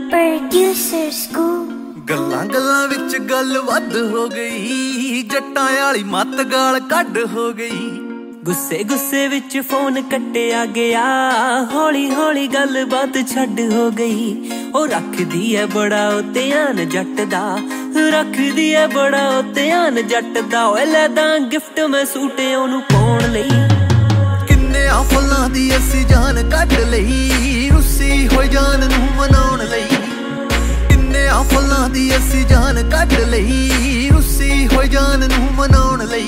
Producer School ਗੱਲਾਂ ਗੱਲਾਂ ਵਿੱਚ ਗੱਲ ਵੱਧ ਹੋ ਗਈ, ਜੱਟਾਂ ਵਾਲੀ ਮੱਤ ਗਾਲ ਕੱਢ ਹੋ ਗਈ। ਗੁੱਸੇ ਗੁੱਸੇ ਵਿੱਚ ਫੋਨ ਕੱਟਿਆ ਗਿਆ, ਹੌਲੀ ਹੌਲੀ ਗੱਲਬਾਤ ਛੱਡ ਹੋ ਗਈ। ਉਹ ਰੱਖਦੀ ਐ ਬੜਾ ਉਹ ਧਿਆਨ ਜੱਟ ਦਾ, ਰੱਖਦੀ ਐ ਬੜਾ ਉਹ ਧਿਆਨ ਜੱਟ ਦਾ। ਓਏ ਲੈ ਦਾਂ ਗਿਫਟ ਮੈਂ ਸੂਟ ਉਹਨੂੰ ਪਾਉਣ ਲਈ। ਕਿੰਨੇ ਆ ਫੁੱਲਾਂ ਦੀ ਅਸੀਂ ਜਾਨ ਕੱਢ ਲਈ, ਰੁੱਸੀ ਹੋਈ ਜਾਨ ਨੂੰ ਮਨਾਉਣ ਲਈ। ਕਿੰਨੇ ਆ ਫੁੱਲਾਂ ਦੀ ਅਸੀਂ ਜਾਨ ਕੱਢ ਲਈ, ਰੁੱਸੀ ਹੋਈ ਜਾਨ ਨੂੰ ਮਨਾਉਣ ਲਈ।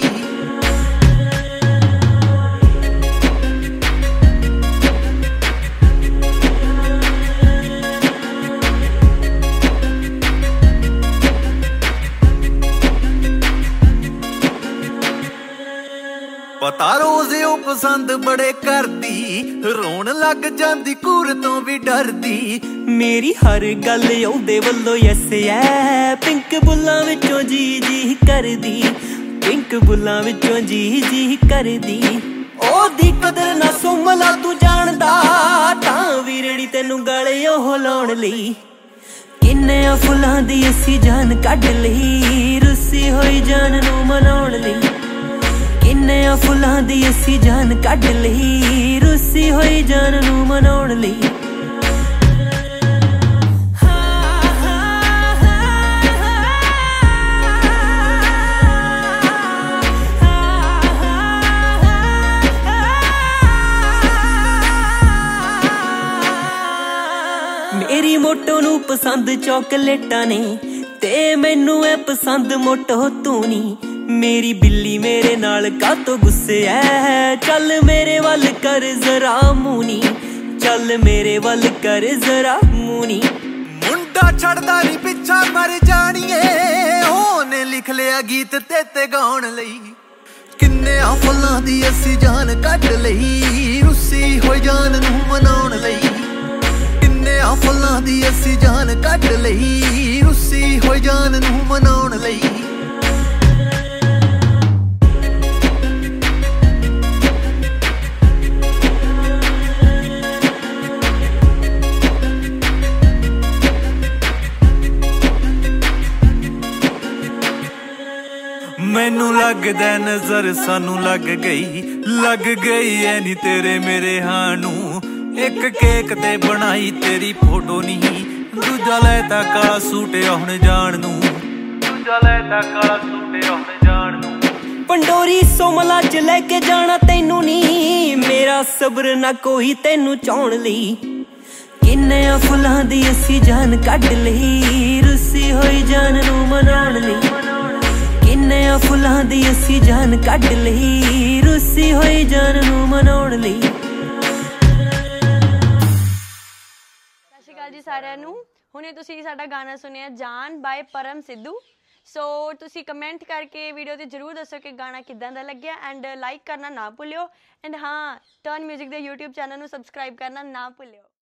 ਪਤਾ ਰੋਜ਼ ਉਹ ਪਸੰਦ ਬੜੇ ਕਰਦੀ, ਰੋਣ ਲੱਗ ਜਾਂਦੀ ਘੂਰ ਤੋਂ ਵੀ ਡਰਦੀ। ਮੇਰੀ ਹਰ ਗੱਲ ਉਹਦੇ ਵੱਲੋਂ ਯੈਸ ਐ, ਪਿੰਕ ਬੁੱਲਾਂ ਵਿੱਚੋਂ ਜੀ ਜੀ ਕਰਦੀ, ਪਿੰਕ ਬੁੱਲਾਂ ਵਿੱਚੋਂ ਜੀ ਜੀ ਕਰਦੀ। ਉਹਦੀ ਕਦਰ ਨਾ ਸੁਮਲਾ ਤੂੰ ਜਾਣਦਾ, ਤਾਂ ਵੀਰੜੀ ਤੈਨੂੰ ਗਲੇ ਉਹ ਲਾਉਣ ਲਈ। ਕਿੰਨੇ ਫੁੱਲਾਂ ਦੀ ਅਸੀਂ ਜਾਨ ਕੱਢ ਲਈ, ਰੁੱਸੀ ਹੋਈ ਜਾਨ ਨੂੰ ਮਨਾਉਣ ਲਈ। ਕਿੰਨੇ ਫੁੱਲਾਂ ਦੀ ਅਸੀਂ ਜਾਨ ਕੱਢ ਲਈ, ਰੁੱਸੀ ਹੋਈ ਜਾਨ ਨੂੰ ਮਨਾਉਣ ਲਈ। ਮੇਰੀ ਮੋਟੋ ਨੂੰ ਪਸੰਦ ਚੌਕਲੇਟਾਂ ਨੇ, ਤੇ ਮੈਨੂੰ ਐ ਪਸੰਦ ਮੋਟੋ ਤੂੰ ਨੀ। ਮੇਰੀ ਬਿੱਲੀ ਮੇਰੇ ਨਾਲ ਕਾਤੋਂ ਗੁੱਸੇ ਐ, ਚੱਲ ਮੇਰੇ ਵੱਲ ਕਰ ਜ਼ਰਾ ਮੂੰਹ, ਚੱਲ ਮੇਰੇ ਵੱਲ ਕਰ ਜ਼ਰਾ ਮੂੰਹ। ਮੁੰਡਾ ਛੱਡਦਾ ਨੀ ਪਿੱਛਾ ਮਰ ਜਾਣੀਏ, ਉਹਨੇ ਲਿਖ ਲਿਆ ਗੀਤ ਤੇ ਗਾਉਣ ਲਈ। ਕਿੰਨੇ ਆ ਫੁੱਲਾਂ ਦੀ ਅਸੀਂ ਜਾਨ ਕੱਢ ਲਈ, ਰੁੱਸੀ ਹੋਈ ਜਾਨ ਨੂੰ ਮਨਾਉਣ ਲਈ। ਕਿੰਨੇ ਆ ਫੁੱਲਾਂ ਦੀ ਅਸੀਂ ਜਾਨ ਕੱਢ ਲਈ, ਰੁੱਸੀ ਹੋਈ ਜਾਨ ਨੂੰ ਮਨਾਉਣ ਲਈ। ਮੈਨੂੰ ਲੱਗਦਾ ਨਜ਼ਰ ਸਾਨੂੰ ਲੱਗ ਗਈ ਐ ਨੀ ਤੇਰੇ ਮੇਰੇ ਹਾਂ ਨੂੰ। ਇੱਕ ਕੇਕ ਤੇ ਬਣਾਈ ਤੇਰੀ ਫੋਟੋ ਨਹੀਂ, ਦੂਜਾ ਲੈ ਤਾ ਕਾਲਾ ਸੂਟ ਆਉਣ ਜਾਣ ਨੂੰ, ਦੂਜਾ ਲੈ ਤਾ ਕਾਲਾ ਸੂਟ ਆਉਣ ਜਾਣ ਨੂੰ। ਪੰਡੋਰੀ ਸੋਮਲਾ ਚ ਲੈ ਕੇ ਜਾਣਾ ਤੈਨੂੰ ਨੀ, ਮੇਰਾ ਸਬਰ ਨਾ ਕੋਈ ਤੈਨੂੰ ਚਾਉਣ ਲਈ। ਕਿੰਨੇ ਫੁੱਲਾਂ ਦੀ ਅਸੀਂ ਜਾਨ ਕੱਢ ਲਈ, ਰੁੱਸੀ ਹੋਈ ਜਾਨ ਨੂੰ ਮਨਾਉਣ ਲਈ। ਕਿੰਨੇ ਫੁੱਲਾਂ ਦੀ ਅਸੀਂ ਜਾਨ ਕੱਢ ਲਈ, ਰੁੱਸੀ ਹੋਈ ਜਾਨ ਨੂੰ ਮਨਾਉਣ ਲਈ। ਸਤਿ ਸ਼੍ਰੀ ਅਕਾਲ ਜੀ ਸਾਰਿਆਂ ਨੂੰ। ਹੁਣੇ ਤੁਸੀਂ ਸਾਡਾ ਗਾਣਾ ਸੁਣਿਆ ਜਾਨ ਬਾਏ ਪਰਮ ਸਿੱਧੂ। ਸੋ ਤੁਸੀਂ ਕਮੈਂਟ ਕਰਕੇ ਵੀਡੀਓ ਤੇ ਜ਼ਰੂਰ ਦੱਸੋ ਕਿ ਗਾਣਾ ਕਿੱਦਾਂ ਦਾ ਲੱਗਿਆ, ਐਂਡ ਲਾਈਕ ਕਰਨਾ ਨਾ ਭੁੱਲਿਓ। ਐਂਡ ਹਾਂ, ਟਰਨ ਮਿਊਜ਼ਿਕ ਦੇ YouTube ਚੈਨਲ ਨੂੰ ਸਬਸਕ੍ਰਾਈਬ ਕਰਨਾ ਨਾ ਭੁੱਲਿਓ।